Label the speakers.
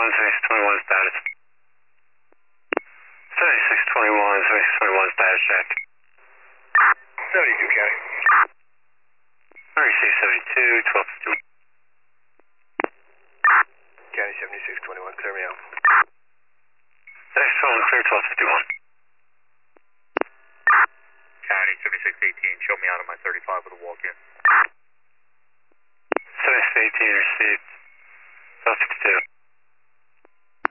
Speaker 1: 7621 status. 7621 status check.
Speaker 2: 72 County.
Speaker 1: 3672, 1251.
Speaker 2: County 7621, clear me out.
Speaker 1: 7621 clear, 1251.
Speaker 3: County 7618, show me out of my 35 with a walk-in.
Speaker 1: 7618 received, 1252.